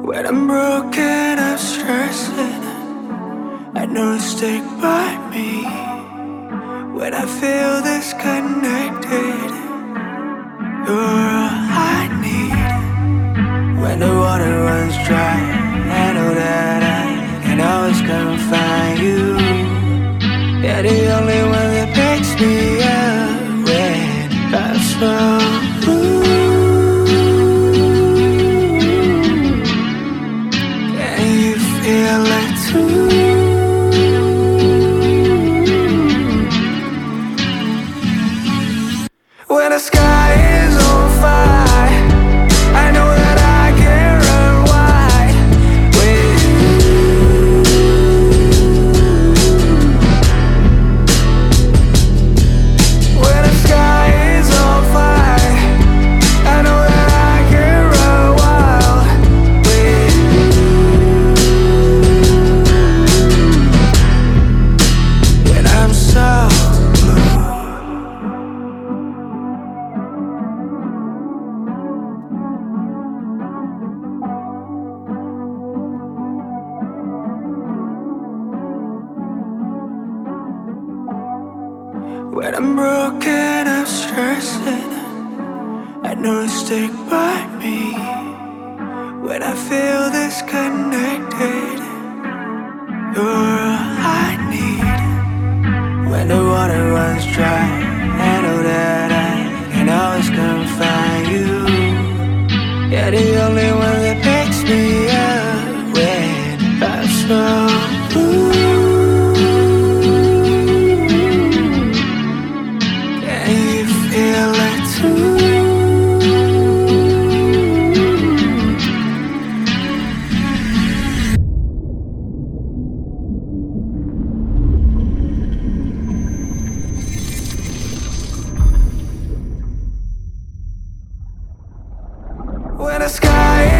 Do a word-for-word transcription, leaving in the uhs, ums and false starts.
When I'm broken, I'm stressing. I know you stick by me. When I feel disconnected, you're all I need. When the water runs dry, I know that I can always come find you. You're the only one that picks me up when I'm so blue. Can you feel it too? When the sky is on fire, I know that I can run wide with you. When the sky is on fire, I know that I can run wild with you. When I'm so blue. When I'm broken, I'm stressing. I know you stick by me. When I feel disconnected, you're all I need. When the water runs dry, I know that I can always come find you. You're the only one that picks me up when I'm so blue. Feel it too. When the sky